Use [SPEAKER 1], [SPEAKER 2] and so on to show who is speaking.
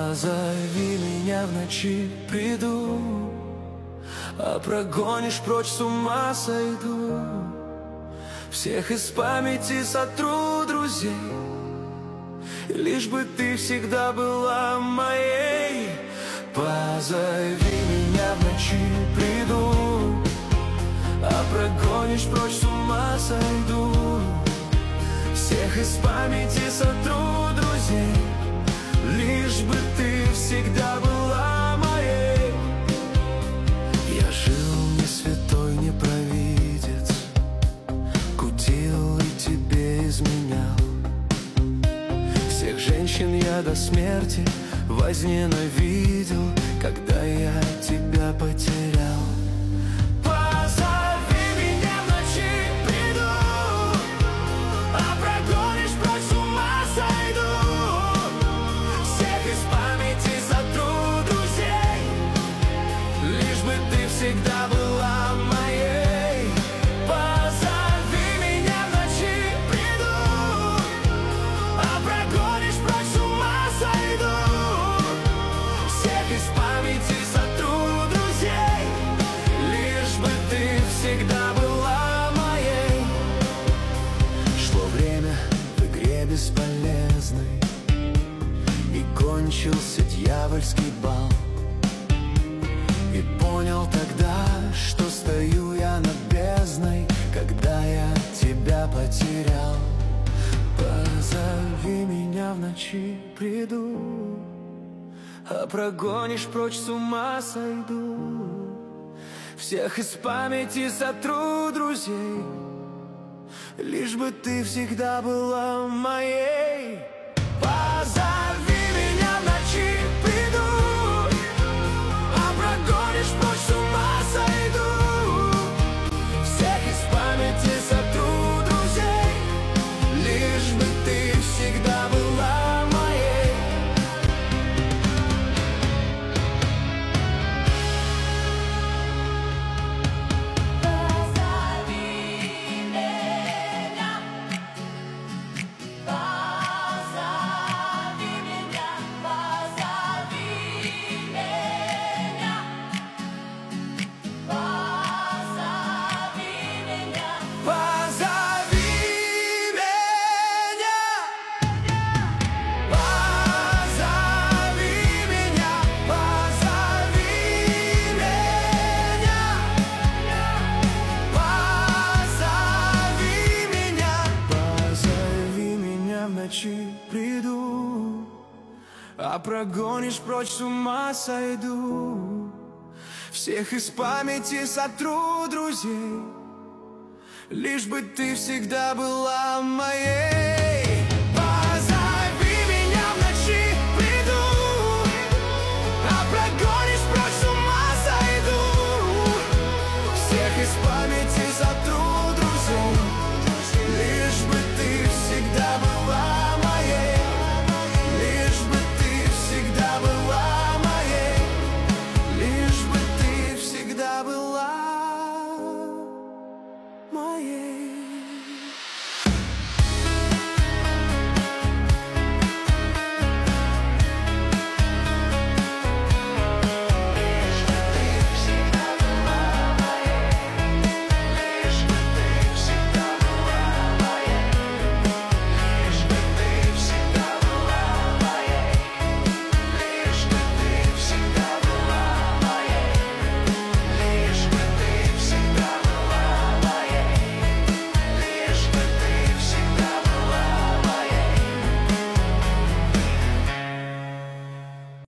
[SPEAKER 1] Позови меня в ночи, приду, а прогонишь прочь, с ума сойду. Всех из памяти сотру друзей, лишь бы ты всегда была моей. Позови меня в ночи, приду, а прогонишь прочь, с ума сойду. Всех из памяти сотру друзей, лишь бы ты всегда была моей. Я жил не святой, не провидец, кутил и тебе изменял. Всех женщин я до смерти возненавидел, когда я тебя потерял. Позови меня в ночи, приду, а прогонишь прочь, с ума сойду. Всех из памяти сотру друзей, лишь бы ты всегда была моей. Позови меня в ночи, приду, а прогонишь прочь, с ума сойду. Всех из памяти сотру друзей, лишь бы ты всегда была моей. Шло время в игре бесполезной, и кончился дьявольский бал. И понял тогда, что стою я над бездной, когда я тебя потерял. Позови меня в ночи, приду, а прогонишь прочь, с ума сойду. Всех из памяти сотру друзей, лишь бы ты всегда была моей. Позови меня в ночи, приду, а прогонишь прочь, с ума сойду. Всех из памяти сотру друзей, лишь бы ты всегда была моей. Приду, а прогонишь прочь, с ума сойду. Всех из памяти сотру друзей, лишь бы ты всегда была моей.